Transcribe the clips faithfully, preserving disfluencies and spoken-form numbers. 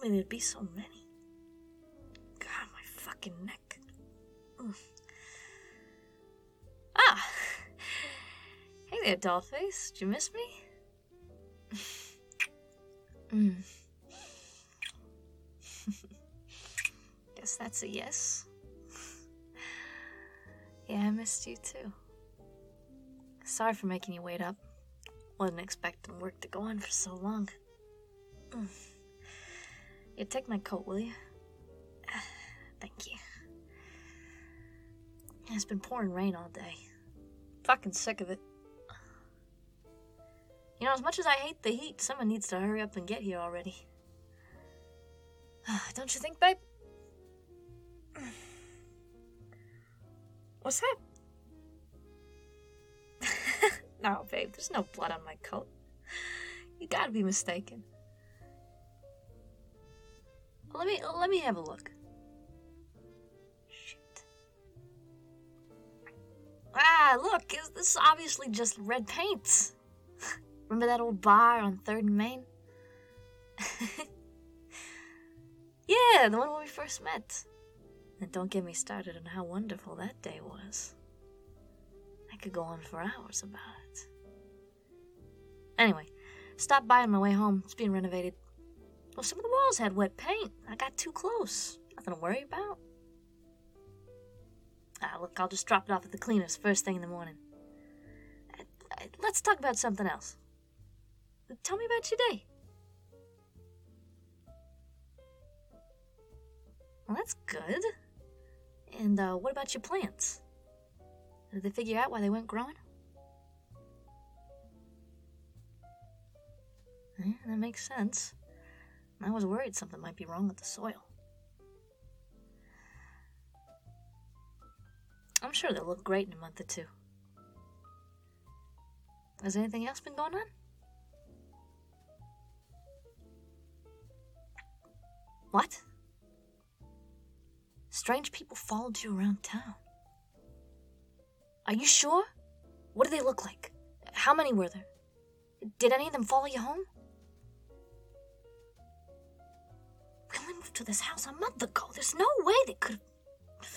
me there'd be so many. God, my fucking neck. Mm. Ah! Hey there, dollface. Did you miss me? mm. Guess that's a yes. Yeah, I missed you too. Sorry for making you wait up. Wasn't expecting work to go on for so long. Mm. You take my coat, will you? Thank you. It's been pouring rain all day. Fucking sick of it. You know, as much as I hate the heat, someone needs to hurry up and get here already. Don't you think, babe? What's that? No, babe, there's no blood on my coat. You gotta be mistaken. Let me let me have a look. Shit. Ah, look, is this obviously just red paint? Remember that old bar on third and Main? Yeah, the one where we first met. And don't get me started on how wonderful that day was. I could go on for hours about it. Anyway, stopped by on my way home. It's being renovated. Well, some of the walls had wet paint. I got too close. Nothing to worry about. Ah, look, I'll just drop it off at the cleaners first thing in the morning. Uh, uh, let's talk about something else. Tell me about your day. Well, that's good. And uh, what about your plants? Did they figure out why they weren't growing? Yeah, that makes sense. I was worried something might be wrong with the soil. I'm sure they'll look great in a month or two. Has anything else been going on? What? Strange people followed you around town. Are you sure? What do they look like? How many were there? Did any of them follow you home? We only moved to this house a month ago. There's no way they could have...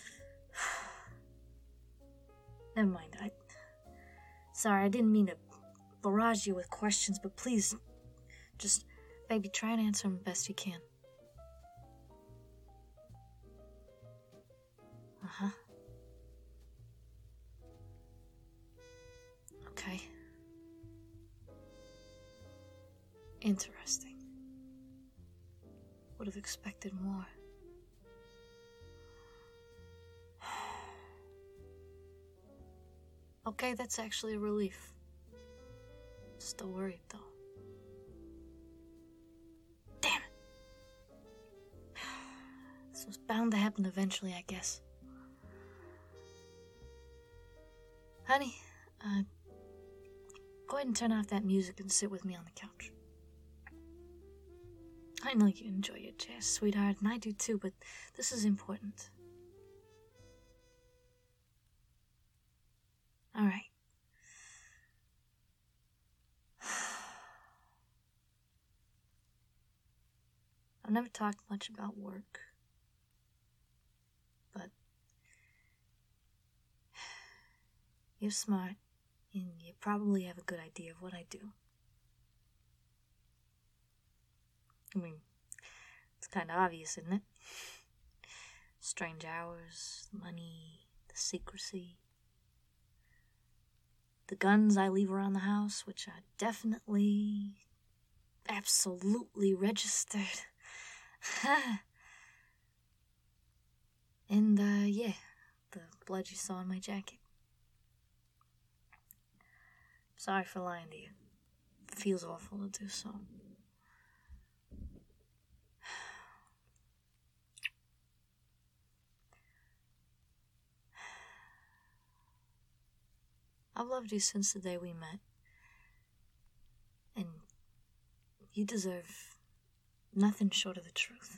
Never mind. I... Sorry, I didn't mean to barrage you with questions, but please, just, baby, try and answer them best you can. Uh-huh. Okay. Interesting. Would have expected more. Okay, that's actually a relief. Still worried, though. Damn it! This was bound to happen eventually, I guess. Honey, uh, go ahead and turn off that music and sit with me on the couch. I know you enjoy your jazz, sweetheart, and I do too, but this is important. All right. I've never talked much about work, but you're smart, and you probably have a good idea of what I do. I mean, it's kind of obvious, isn't it? Strange hours, the money, the secrecy. The guns I leave around the house, which are definitely, absolutely registered. And, uh, yeah, the blood you saw on my jacket. Sorry for lying to you. It feels awful to do so. I've loved you since the day we met. And you deserve nothing short of the truth.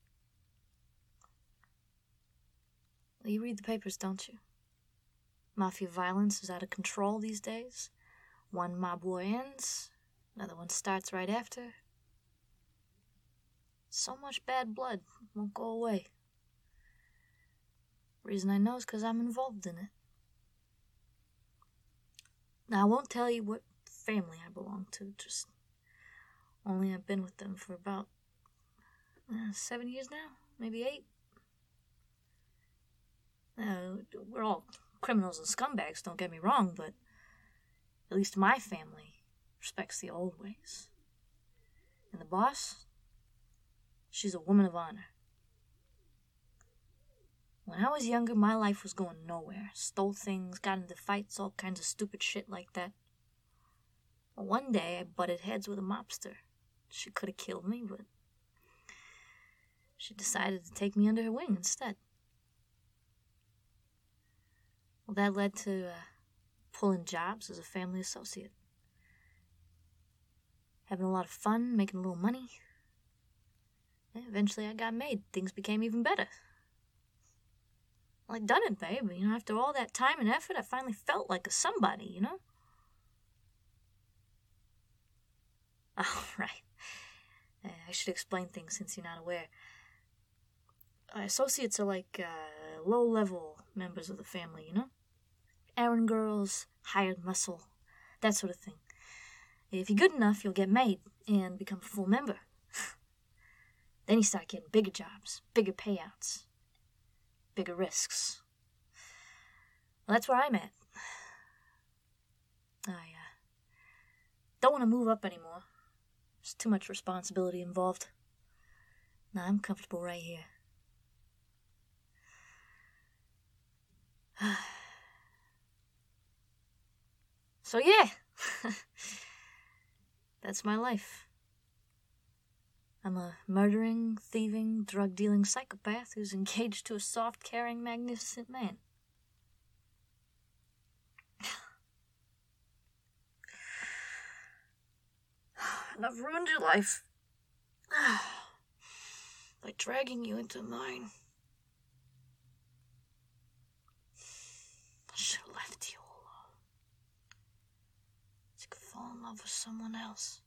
Well, you read the papers, don't you? Mafia violence is out of control these days. One mob war ends, another one starts right after. So much bad blood won't go away. Reason I know is because I'm involved in it. Now, I won't tell you what family I belong to, just only I've been with them for about uh, seven years now, maybe eight. Uh, we're all criminals and scumbags, don't get me wrong, but at least my family respects the old ways. And the boss, she's a woman of honor. When I was younger, my life was going nowhere. Stole things, got into fights, all kinds of stupid shit like that. Well, one day, I butted heads with a mobster. She could have killed me, but she decided to take me under her wing instead. Well, that led to uh, pulling jobs as a family associate. Having a lot of fun, making a little money. And eventually I got made. Things became even better. Well, I done it, babe. You know, after all that time and effort, I finally felt like a somebody, you know? Oh, right. Uh, I should explain things since you're not aware. Uh, associates are like uh, low-level members of the family, you know? Errand girls, hired muscle, that sort of thing. If you're good enough, you'll get made and become a full member. Then you start getting bigger jobs, bigger payouts, bigger risks. Well, that's where I'm at. I uh, don't want to move up anymore. There's too much responsibility involved. No, I'm comfortable right here. So yeah, that's my life. I'm a murdering, thieving, drug-dealing psychopath who's engaged to a soft, caring, magnificent man. And I've ruined your life by dragging you into mine. I should have left you alone. So you could fall in love with someone else.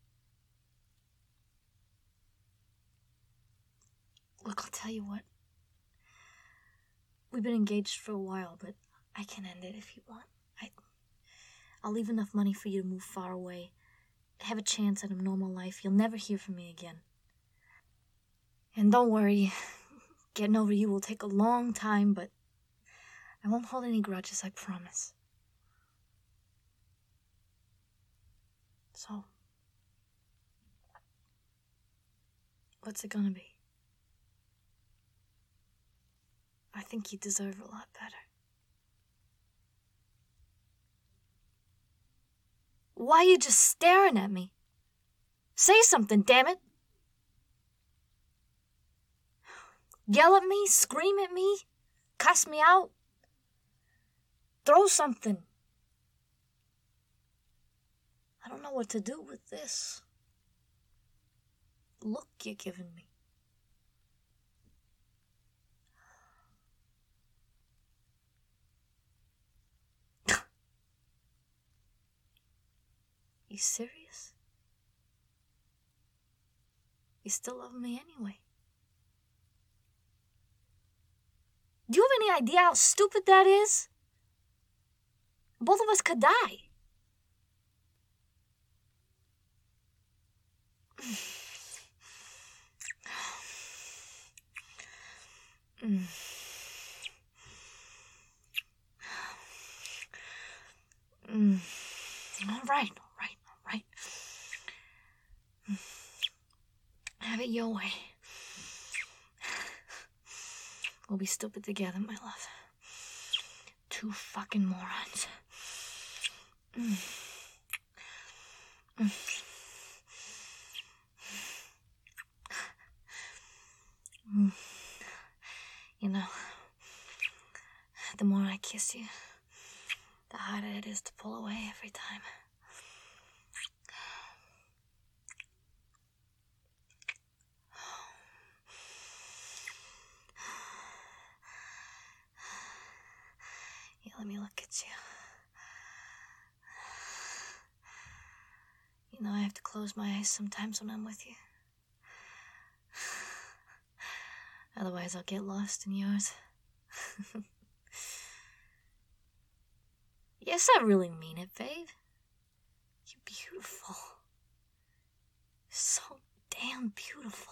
Look, I'll tell you what. We've been engaged for a while, but I can end it if you want. I, I'll leave enough money for you to move far away, have a chance at a normal life. You'll never hear from me again. And don't worry, getting over you will take a long time, but I won't hold any grudges, I promise. So, what's it gonna be? I think you deserve a lot better. Why are you just staring at me? Say something, damn it! Yell at me, scream at me, cuss me out. Throw something. I don't know what to do with this look you're giving me. You serious? You still love me anyway? Do you have any idea how stupid that is? Both of us could die. mm. Mm. All right, all right, all right. Have it your way. We'll be stupid together, my love. Two fucking morons. Mm. Mm. Mm. You know, the more I kiss you, the harder it is to pull away every time. Yeah, let me look at you. You know, I have to close my eyes sometimes when I'm with you. Otherwise, I'll get lost in yours. Yes, I really mean it, babe. You're beautiful. So damn beautiful.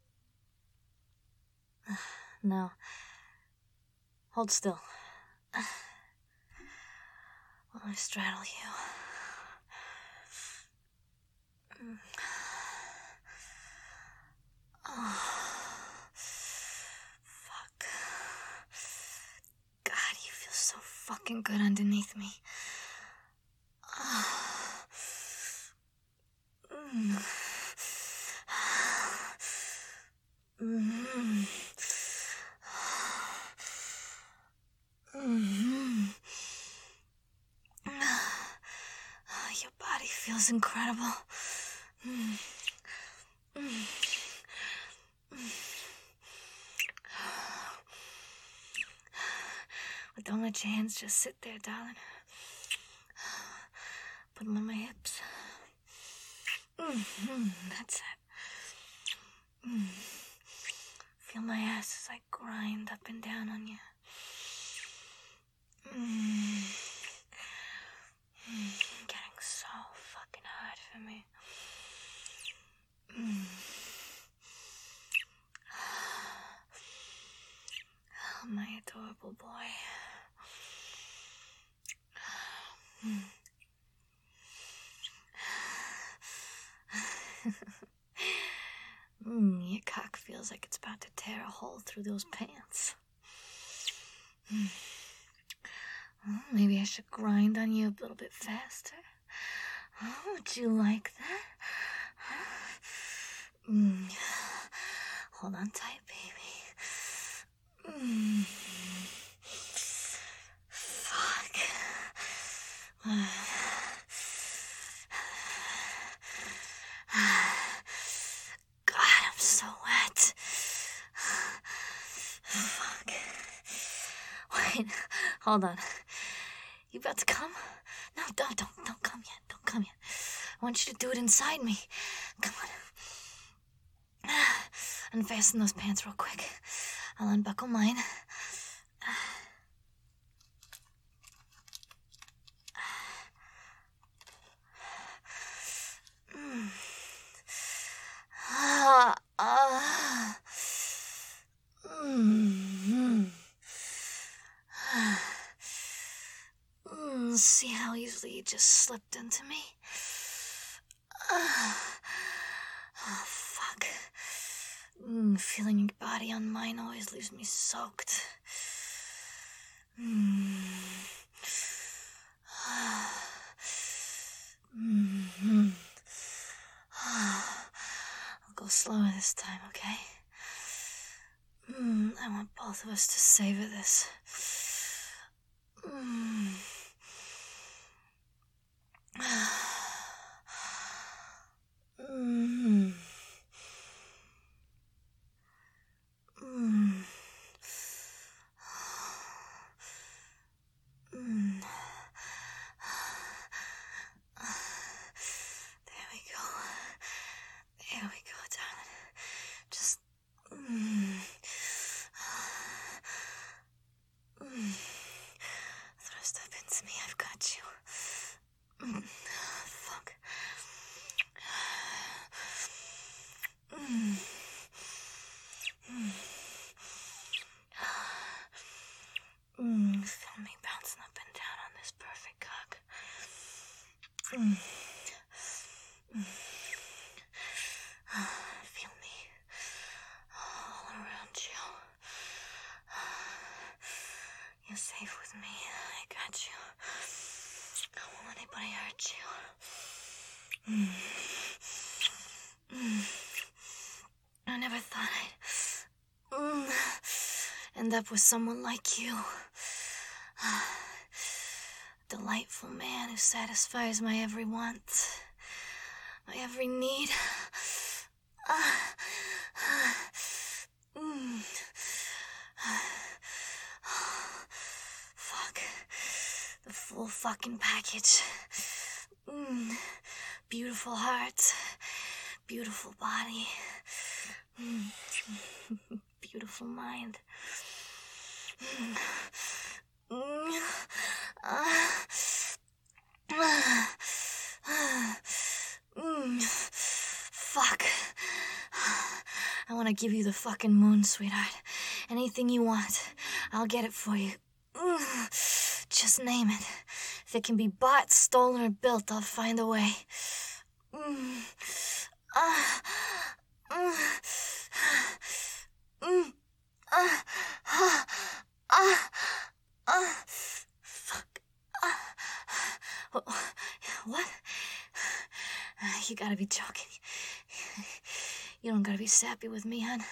Now, hold still. While I straddle you. Oh, fuck. God, you feel so fucking good underneath me. Oh. Mm. Mm-hmm. Mm-hmm. Your body feels incredible. Mm. Mm. But don't let your hands just sit there, darling. Put them on my hips. Mm-hmm. That's it. Mm. Feel my ass as I grind up and down on you. Mm. Mm. Getting so fucking hard for me. Mm. Oh, my adorable boy. Mm. Mm, your cock feels like it's about to tear a hole through those pants. Mm. Well, maybe I should grind on you a little bit faster. Oh, would you like that? Mm. Hold on tight, baby. Mm. Fuck. God, I'm so wet. Fuck. Wait, hold on. You about to come? No, don't, don't, don't come yet. Don't come yet. I want you to do it inside me. Come on. Unfasten those pants real quick. I'll unbuckle mine. Mm. Ah, ah. Mm. Mm. See how easily you just slipped into me? Ah. Oh, fuck. Mm. Feeling your body on mine always leaves me soaked. Mm. Mm-hmm. I'll go slower this time, okay? Mm, I want both of us to savor this. Mm. Mm. Mm. Mm. There we go. There we go, darling. Just. Mm. Mm. Thrust up into me. I've got you. Mm. Fuck. Mm. Mm. Mm. Feel me bouncing up and down on this perfect cock. Mm. Mm. Feel me all around you. You're safe with me. I got you. I won't let anybody hurt you. Mm. Mm. I never thought I'd mm, end up with someone like you. Delightful man who satisfies my every want, my every need. Mm. Fuck. The full fucking package. Mm. Beautiful heart. Beautiful body. Mm. beautiful mind. Mm. Uh. Mm. Fuck. I want to give you the fucking moon, sweetheart. Anything you want, I'll get it for you. Mm. Just name it. If it can be bought, stolen, or built, I'll find a way. Mm. Uh. Mm. Mm. Uh. Uh. Uh. Uh. Fuck. Uh. What? You gotta be joking. You don't gotta be sappy with me, hon.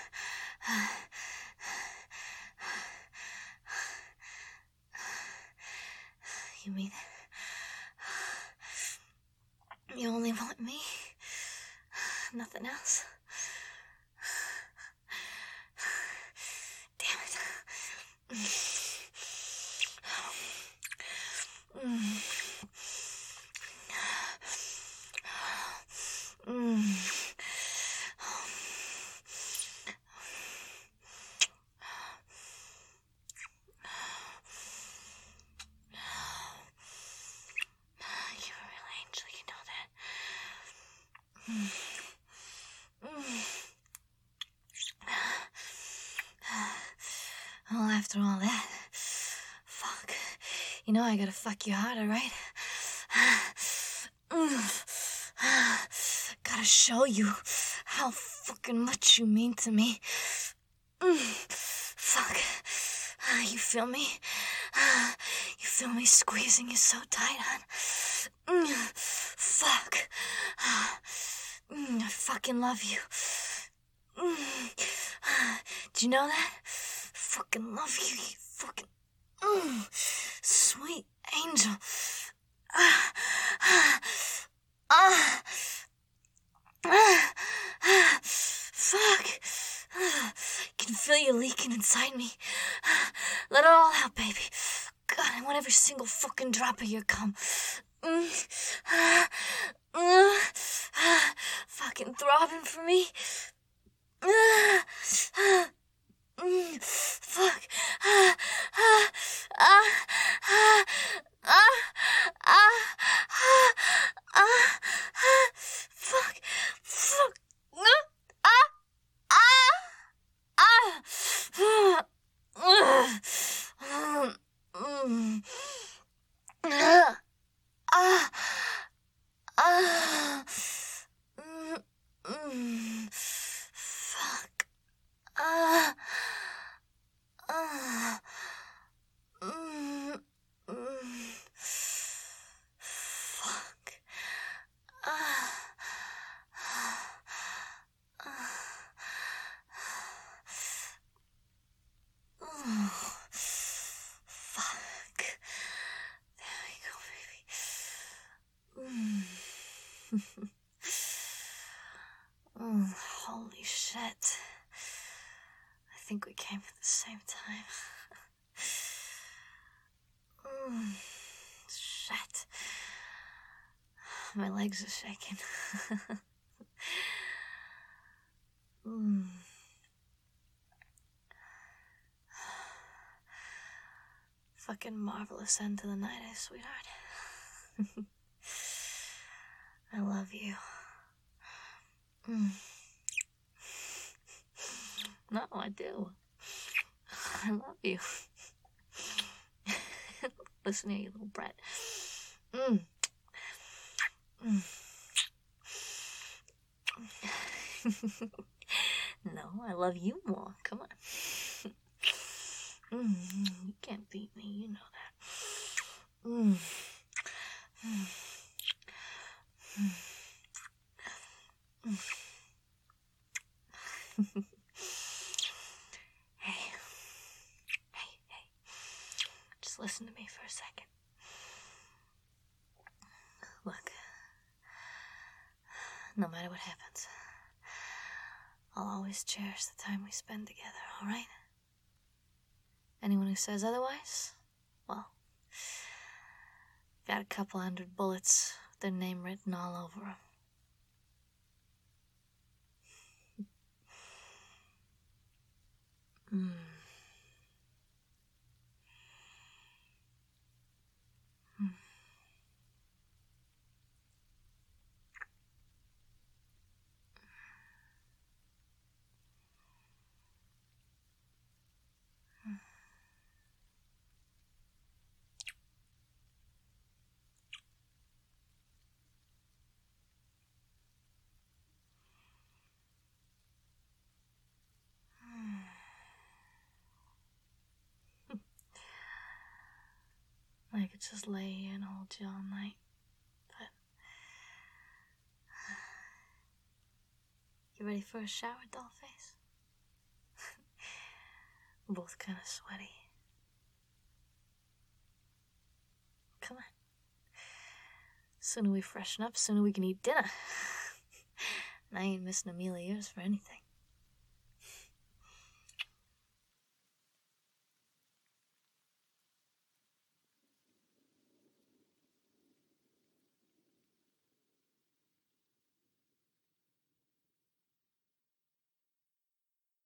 You mean you only want me? Nothing else? Damn it. Mm. Mm. You're a real angel, you know that. Mm. Mm. Well, after all that, fuck. You know I gotta fuck you harder, right? Gotta show you how fucking much you mean to me. Fuck. You feel me? You feel me squeezing you so tight, hon? Fuck. I fucking love you. Do you know that? Fucking love you, you fucking mm, sweet angel. Ah, ah, ah, ah, ah, fuck. Ah, can feel you leaking inside me. Let it all out, baby. God, I want every single fucking drop of your cum. Mm, ah, ah, ah, fucking throbbing for me. Ah, ah, mm, fuck. Ah, ah, ah, ah, ah, ah, ah, ah, ah, fuck, fuck. Ah, ah, ah, ah, ah, mm, ah, ah, ah, mm, mm, fuck. Ah, ah, mm, mm, fuck. Ah, ah, oh, fuck. There we go, baby. Mm. Oh, holy shit. I think we came at the same time. mm, shit. My legs are shaking. mm. Fucking marvelous end to the night, eh, sweetheart? I love you. Mm. No, I do. I love you. Listen here, you little brat. Mm. Mm. No, I love you more. Come on. mm. You can't beat me, you know that. Mm. Mm. Mm. Hey. Hey, hey. Just listen to me for a second. Look. No matter what happens, I'll always cherish the time we spend together, all right? Anyone who says otherwise, well, got a couple hundred bullets with their name written all over them. Mm. Mm. I could just lay here and hold you all night, but you ready for a shower, Dollface? We're both kind of sweaty. Come on. Sooner we freshen up, sooner we can eat dinner. And I ain't missing a meal of yours for anything.